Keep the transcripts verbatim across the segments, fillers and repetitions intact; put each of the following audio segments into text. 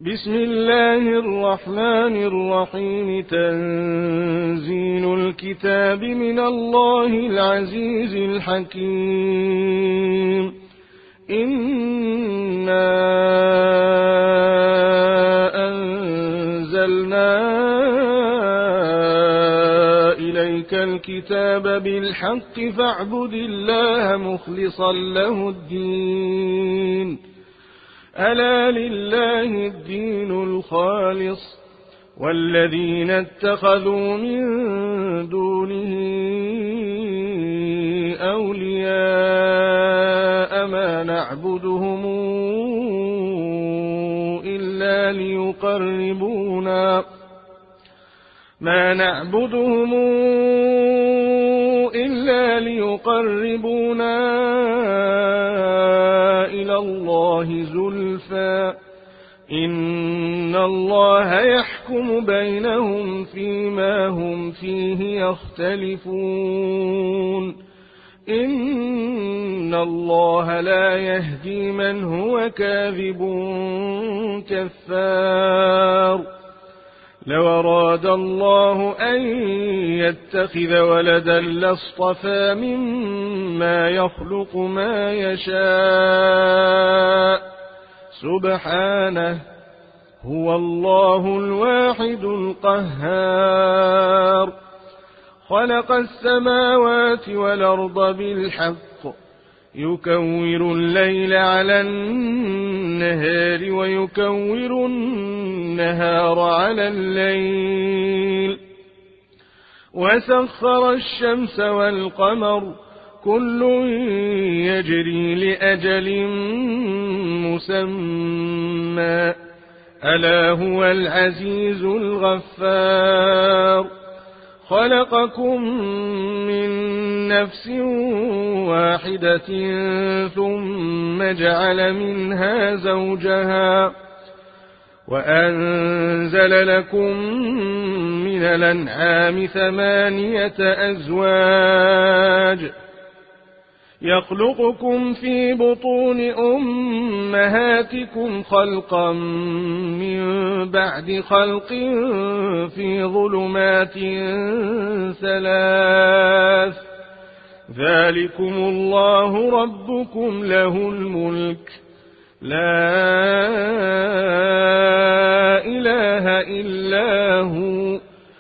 بسم الله الرحمن الرحيم. تنزيل الكتاب من الله العزيز الحكيم. إنا أنزلنا إليك الكتاب بالحق فاعبد الله مخلصا له الدين. ألا لله الدين الخالص والذين اتخذوا من دونه أولياء ما نعبدهم إلا ليقربونا ما نعبدهم إلا ليقربونا إلى الله زلفى إن الله يحكم بينهم فيما هم فيه يختلفون. إن الله لا يهدي من هو كاذب كفار. لو أراد الله أن يتخذ ولدا لاصطفى مما يخلق ما يشاء سبحانه هو الله الواحد القهار. خلق السماوات والأرض بالحق يكور الليل على النهار ويكور النهار على الليل وسخر الشمس والقمر كل يجري لأجل مسمى ألا هو العزيز الغفار. خلقكم من نفس واحدة ثم جعل منها زوجها وأنزل لكم من الأنعام ثمانية أزواج يخلقكم في بطون أمهاتكم خلقا من بعد خلق في ظلمات ثلاث ذلكم الله ربكم له الملك لا إله إلا هو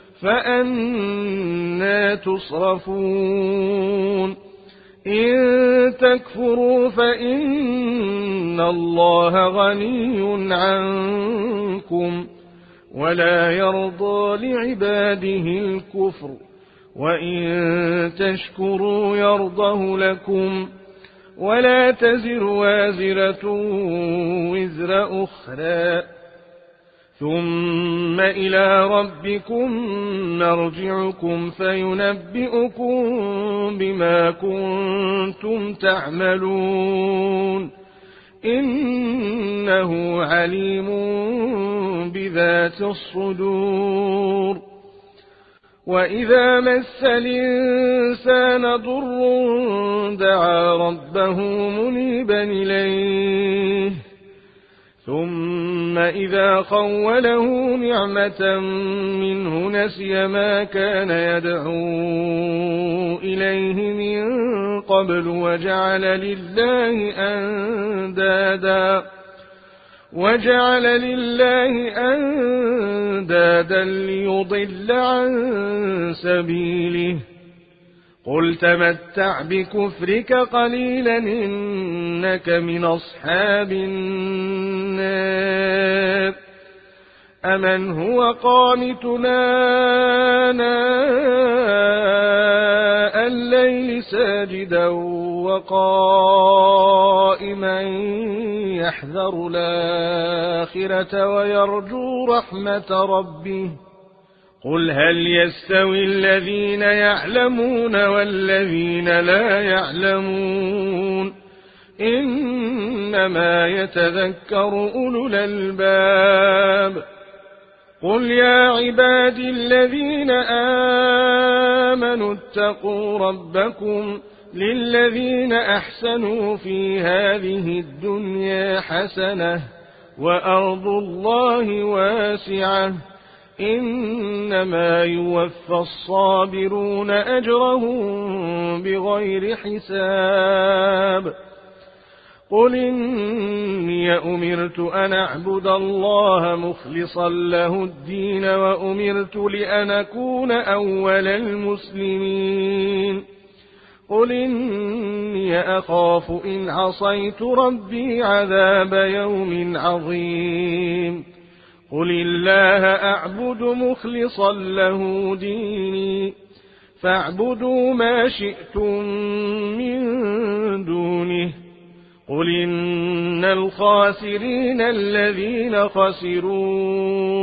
فأنى تصرفون. إن تكفروا فإن الله غني عنكم ولا يرضى لعباده الكفر وإن تشكروا يرضه لكم ولا تزر وازرة وزر أخرى ثم إلى ربكم مرجعكم فينبئكم بما كنتم تعملون إنه عليم بذات الصدور. وإذا مس الإنسان ضر دعا ربه منيبا إليه ثم إذا خوله نعمة منه نسي ما كان يدعو إليه من قبل وجعل لله أندادا وجعل لله أندادا ليضل عن سبيله قل تمتع بكفرك قليلا إنك من أصحاب النار. أمن هو قانتنا آناء الليل ساجدا وقائما يحذر الآخرة ويرجو رحمة ربه قل هل يستوي الذين يعلمون والذين لا يعلمون إنما يتذكر أولو الألباب. قل يا عبادي الذين آمنوا اتقوا ربكم للذين أحسنوا في هذه الدنيا حسنة وأرض الله واسعة إنما يوفى الصابرون أجرهم بغير حساب قل إني أمرت أن أعبد الله مخلصا له الدين وأمرت لأن أكون أول المسلمين قل إني أخاف إن عصيت ربي عذاب يوم عظيم قل الله أعبد مخلصا له ديني فاعبدوا ما شئتم من دونه قل إن الخاسرين الذين خسروا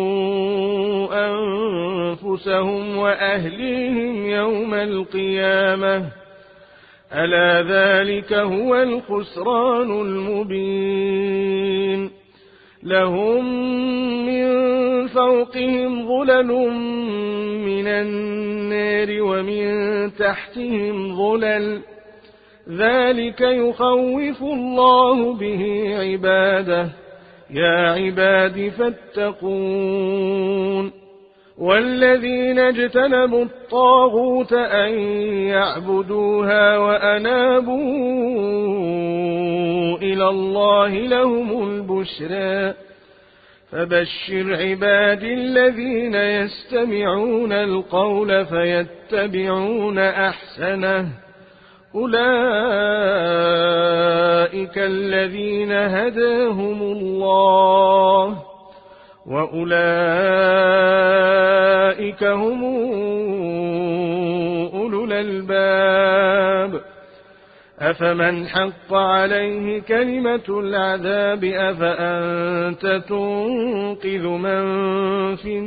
أنفسهم وأهليهم يوم القيامة ألا ذلك هو الخسران المبين لهم من فوقهم ظلل من النار ومن تحتهم ظلل ذلك يخوف الله به عباده يا عباد فاتقون والذين اجتنبوا الطاغوت أن يعبدوها وأنابوا إلى الله لهم البشرى فبشر عباد الذين يستمعون القول فيتبعون أحسنه أولئك الذين هداهم الله وأولئك هم أولو الألباب أفمن حق عليه كلمة العذاب أفأنت تنقذ من في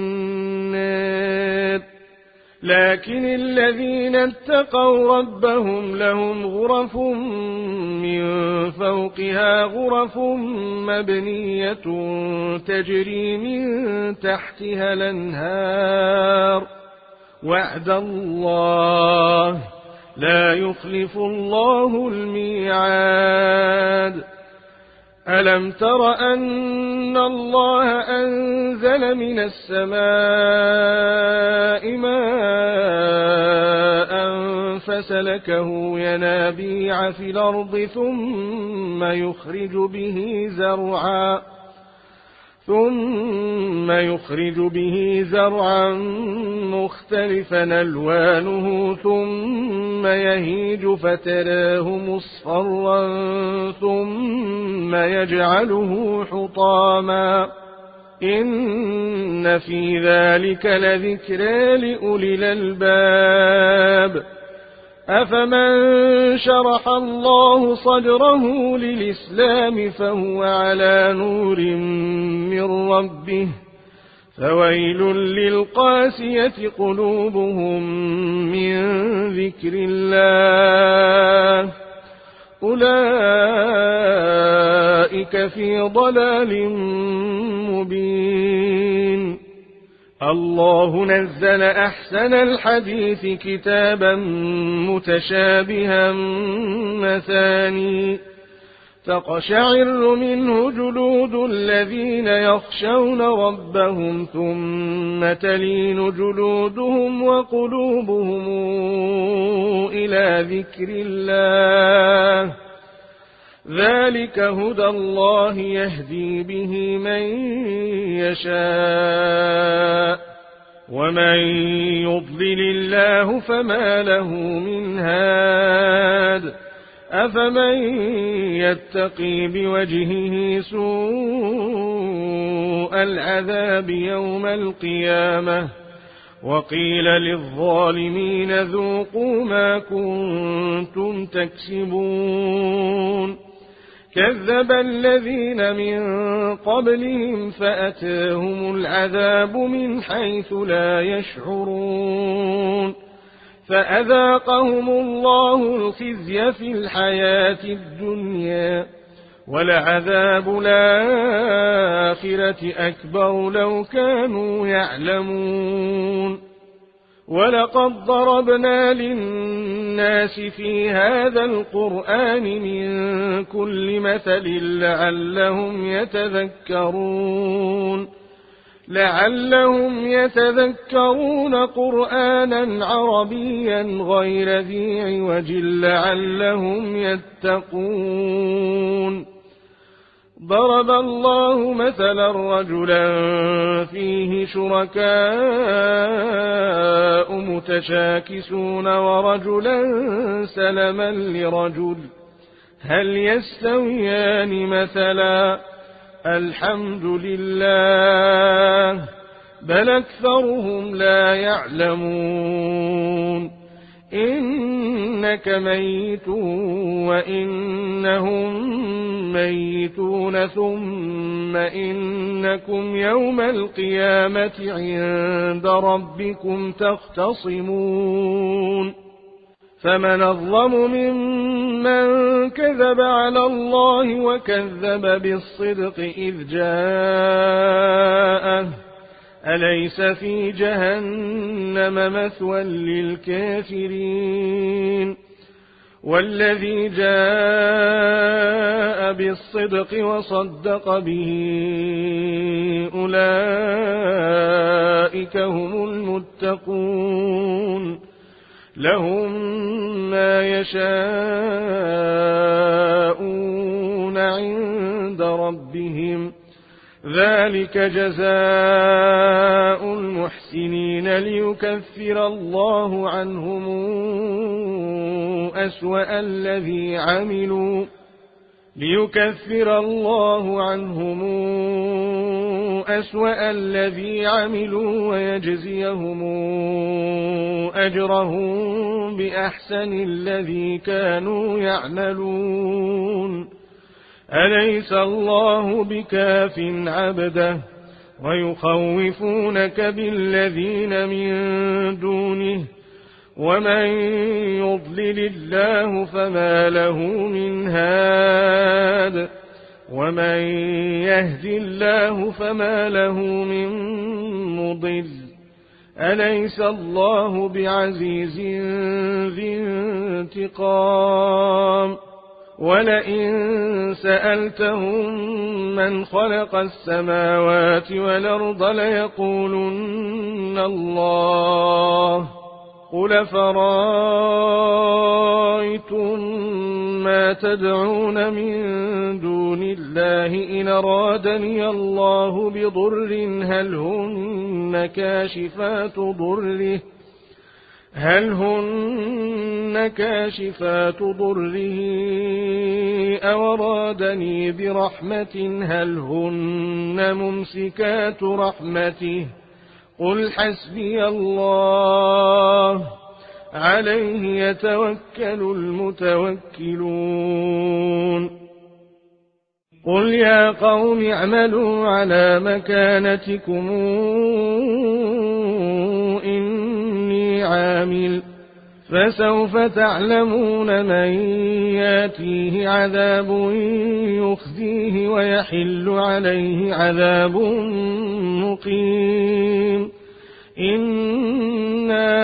النار لكن الذين اتقوا ربهم لهم غرف من فوقها غرف مبنية تجري من تحتها الأنهار وعد الله لا يخلف الله الميعاد ألم تر أن الله أنزل من السماء ماء فسلكه ينابيع في الأرض ثم يخرج به زرعا ثم يخرج به زرعا مختلفا ألوانه ثم يهيج فتراه مصفرا ثم يجعله حطاما إن في ذلك لذكرى لأولي الألباب أفمن شرح الله صدره للإسلام فهو على نور من ربه فويل للقاسية قلوبهم من ذكر الله أولئك في ضلال مبين الله نزل أحسن الحديث كتابا متشابها مثاني تقشعر منه جلود الذين يخشون ربهم ثم تلين جلودهم وقلوبهم إلى ذكر الله ذلك هدى الله يهدي به من يشاء ومن يضلل الله فما له من هاد أفمن يتقي بوجهه سوء العذاب يوم القيامة وقيل للظالمين ذوقوا ما كنتم تكسبون كذب الذين من قبلهم فأتاهم العذاب من حيث لا يشعرون فأذاقهم الله الخزي في الحياة الدنيا ولعذاب الآخرة أكبر لو كانوا يعلمون ولقد ضربنا للناس في هذا القرآن من كل مثل لعلهم يتذكرون لعلهم يتذكرون قرآنا عربيا غير ذي عوج لعلهم يتقون. ضرب الله مثلا رجلا فيه شركاء متشاكسون ورجلا سلما لرجل هل يستويان مثلا الحمد لله بل أكثرهم لا يعلمون. إنك ميت وإنهم ميتون ثم إنكم يوم القيامة عند ربكم تختصمون. فمن أظلم ممن كذب على الله وكذب بالصدق إذ جاءه أليس في جهنم مثوى للكافرين. والذي جاء بالصدق وصدق به أولئك هم المتقون لهم ما يشاءون عند ربهم ذلك جزاء المحسنين ليكفر الله عنهم أسوأ الذي عملوا ليكفر الله عنهم أسوأ الذي عملوا ويجزيهم أجرهم بأحسن الذي كانوا يعملون. أليس الله بكاف عبده ويخوفونك بالذين من دونه ومن يضلل الله فما له من هاد ومن يهد الله فما له من مضل. أليس الله بعزيز ذي انتقام. ولئن سألتهم من خلق السماوات والأرض ليقولن الله قل فرأيتم ما تدعون من دون الله إن أرادني الله بضر هل هن كاشفات ضره هل هن كاشفات ضره أو أرادني برحمة هل هن ممسكات رحمته قل حسبي الله عليه يتوكل المتوكلون. قل يا قوم اعملوا على مكانتكم إني عامل فسوف تعلمون من ياتيه عذاب يخزيه ويحل عليه عذاب مقيم. إنا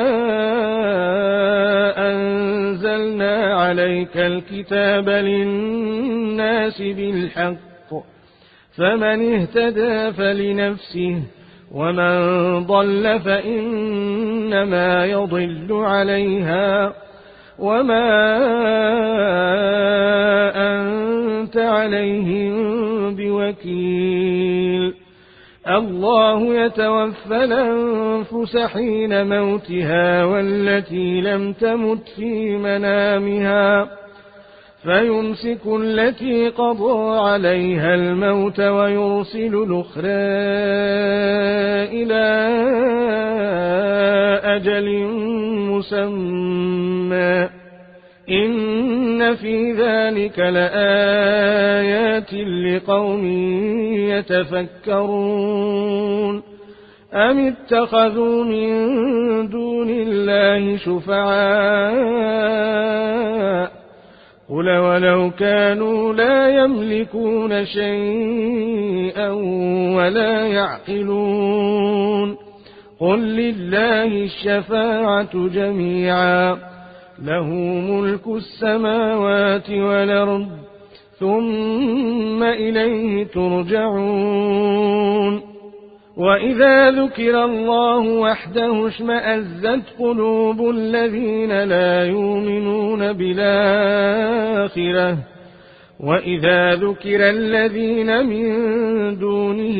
أنزلنا عليك الكتاب للناس بالحق فمن اهتدى فلنفسه ومن ضل فإنما يضل عليها وما أنت عليهم بوكيل. الله يتوفى الأنفس حين موتها والتي لم تمت في منامها فيمسك التي قضى عليها الموت ويرسل الأخرى إلى أجل مسمى إن في ذلك لآيات لقوم يتفكرون. أم اتخذوا من دون الله شفعاء قل ولو كانوا لا يملكون شيئا ولا يعقلون قل لله الشفاعة جميعا له ملك السماوات والأرض ثم إليه ترجعون وإذا ذكر الله وحده اشمأزت قلوب الذين لا يؤمنون بالآخرة وإذا ذكر الذين من دونه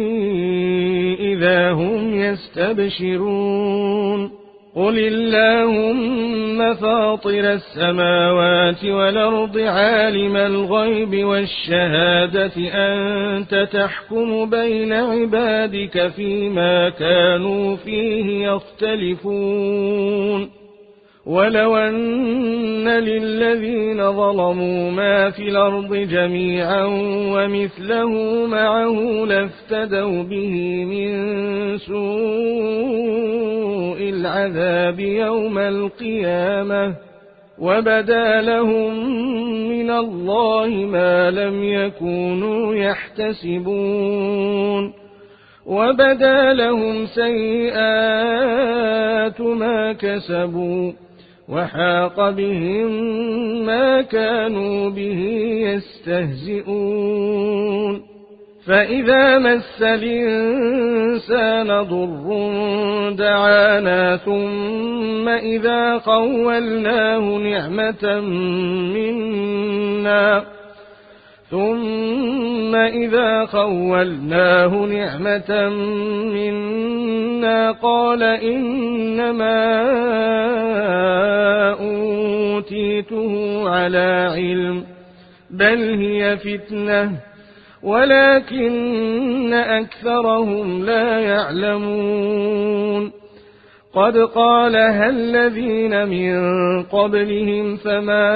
إذا هم يستبشرون قل اللهم فاطر السماوات والأرض عالم الغيب والشهادة أنت تحكم بين عبادك فيما كانوا فيه يختلفون ولو أن للذين ظلموا ما في الأرض جميعا ومثله معه لافتدوا به من سوء العذاب يوم القيامة وبدا لهم من الله ما لم يكونوا يحتسبون وبدا لهم سيئات ما كسبوا وحاق بهم ما كانوا به يستهزئون فإذا مس الإنسان ضر دعانا ثم إذا خولناه نعمة منا ثم إذا خولناه نعمة منا قال إنما أوتيته على علم بل هي فتنة ولكن أكثرهم لا يعلمون قد قالها الذين من قبلهم فما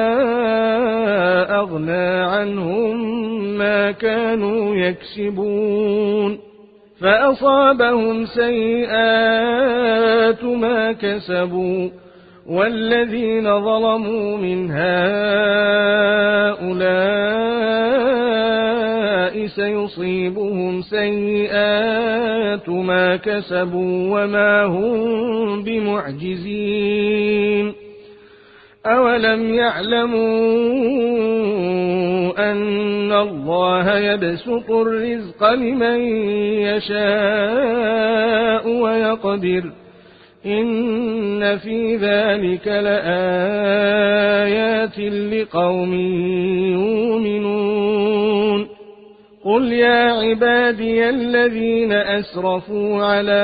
أغنى عنهم ما كانوا يكسبون فأصابهم سيئات ما كسبوا والذين ظلموا من هؤلاء سيصيبهم سيئات ما كسبوا وما هم بمعجزين أولم يعلموا أن الله يبسط الرزق لمن يشاء ويقدر إن في ذلك لآيات لقوم يؤمنون قل يا عبادي الذين أسرفوا على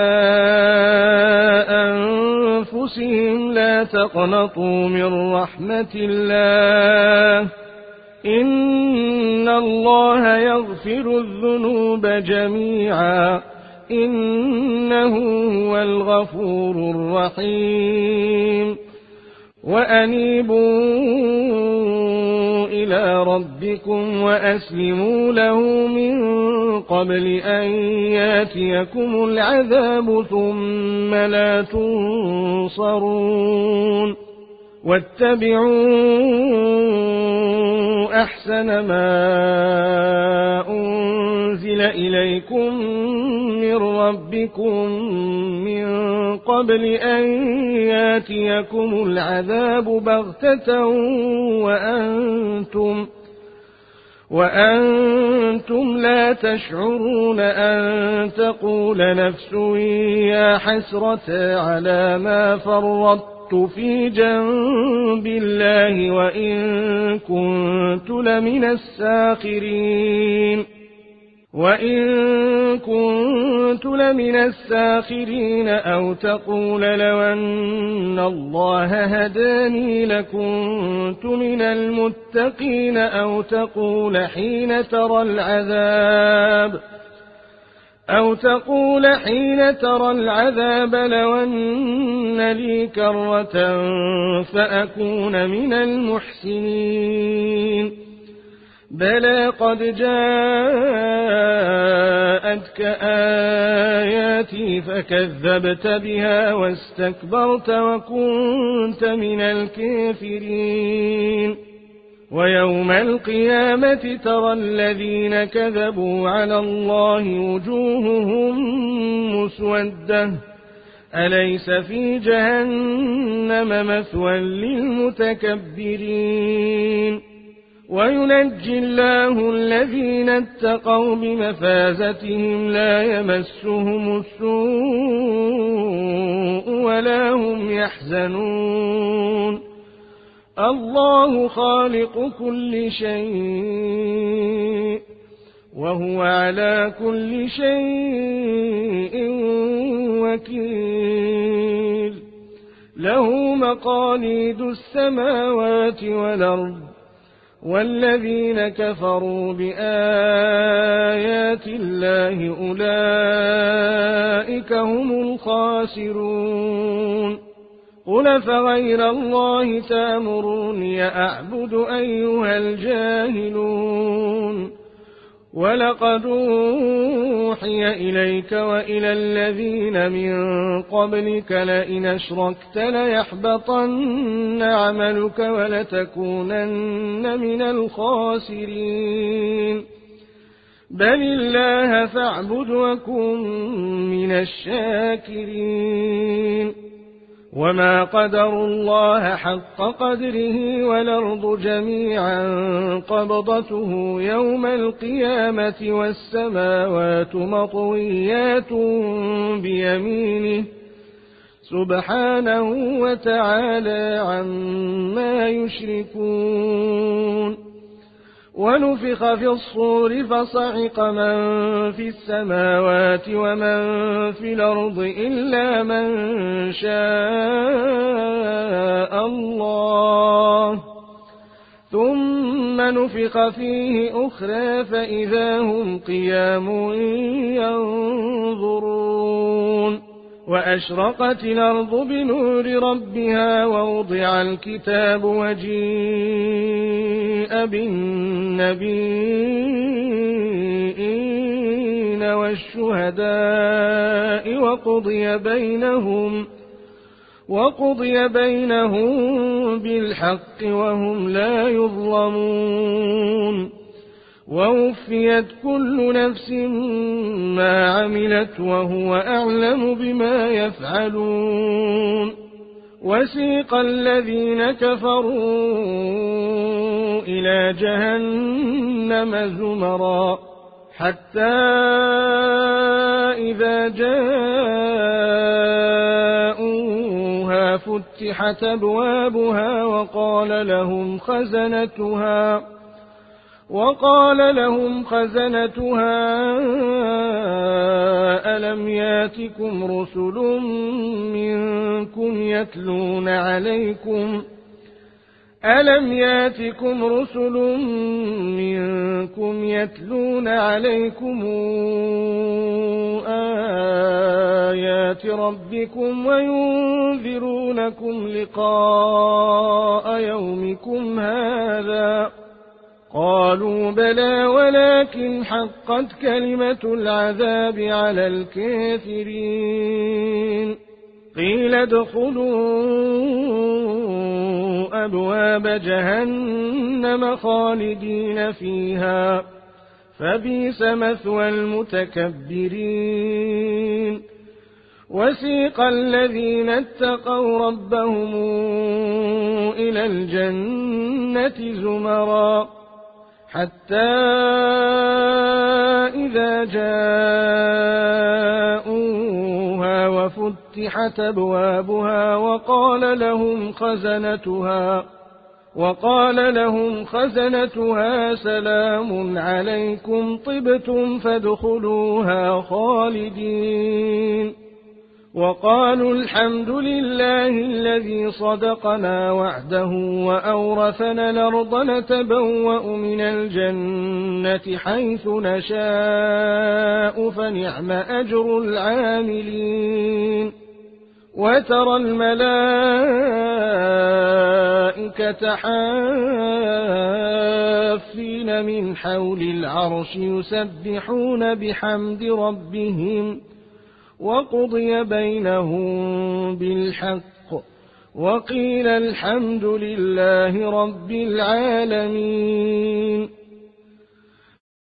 أنفسهم لا تقنطوا من رحمة الله إن الله يغفر الذنوب جميعا إنه هو الغفور الرحيم وأنيبوا إلى ربكم وأسلموا له من قبل أن ياتيكم العذاب ثم لا تنصرون واتبعوا أحسن ما أنزل إليكم من ربكم من قبل أن ياتيكم العذاب بغتة وأنتم وأنتم لا تشعرون أن تقول نفس يا حسرة على ما فرطت في جنب الله وإن كنت لمن الساخرين وإن كنت لمن الساخرين أو تقول لو أن الله هداني لكنت من المتقين أو تقول حين ترى العذاب أو تقول حين ترى العذاب لو أن لي كرة فأكون من المحسنين بلى قد جاءتك آياتي فكذبت بها واستكبرت وكنت من الكافرين ويوم القيامة ترى الذين كذبوا على الله وجوههم مسودة أليس في جهنم مثوى للمتكبرين وينجي الله الذين اتقوا بمفازتهم لا يمسهم السوء ولا هم يحزنون الله خالق كل شيء وهو على كل شيء وكيل له مقاليد السماوات والأرض والذين كفروا بآيات الله أولئك هم الخاسرون قل فغير الله تأمروني أعبد أيها الجاهلون ولقد أوحي إليك وإلى الذين من قبلك لئن أشركت ليحبطن عملك ولتكونن من الخاسرين بل الله فاعبد وكن من الشاكرين وما قدروا الله حق قدره والأرض جميعا قبضته يوم القيامة والسماوات مطويات بيمينه سبحانه وتعالى عما يشركون ونفخ في الصور فصعق من في السماوات ومن في الأرض إلا من شاء الله ثم نفخ فيه أخرى فإذا هم قيام ينظرون وأشرقت الأرض بنور ربها ووضع الكتاب وجيء بالنبيين والشهداء وقضي بينهم وقضي بينهم بالحق وهم لا يظلمون ووفيت كل نفس ما عملت وهو أعلم بما يفعلون وسيق الذين كفروا إلى جهنم زمرا حتى إذا جاءوها فتحت أبوابها وقال لهم خزنتها وقال لهم خزنتها ألم ياتكم رسل منكم يتلون عليكم ألم ياتكم رسل منكم يتلون عليكم آيات ربكم وينذرونكم لقاء يومكم هذا قالوا بلى ولكن حقت كلمة العذاب على الكافرين قيل ادخلوا أبواب جهنم خالدين فيها فبئس مثوى المتكبرين وسيق الذين اتقوا ربهم إلى الجنة زمرا حتى إذا جاءوها وفتحت أبوابها وقال لهم خزنتها وقال لهم خزنتها سلام عليكم طبتم فادخلوها خالدين وقالوا الحمد لله الذي صدقنا وعده وأورثنا الأرض نتبوأ من الجنة حيث نشاء فنعم أجر العاملين وترى الملائكة حافين من حول العرش يسبحون بحمد ربهم وقضي بينهم بالحق وقيل الحمد لله رب العالمين.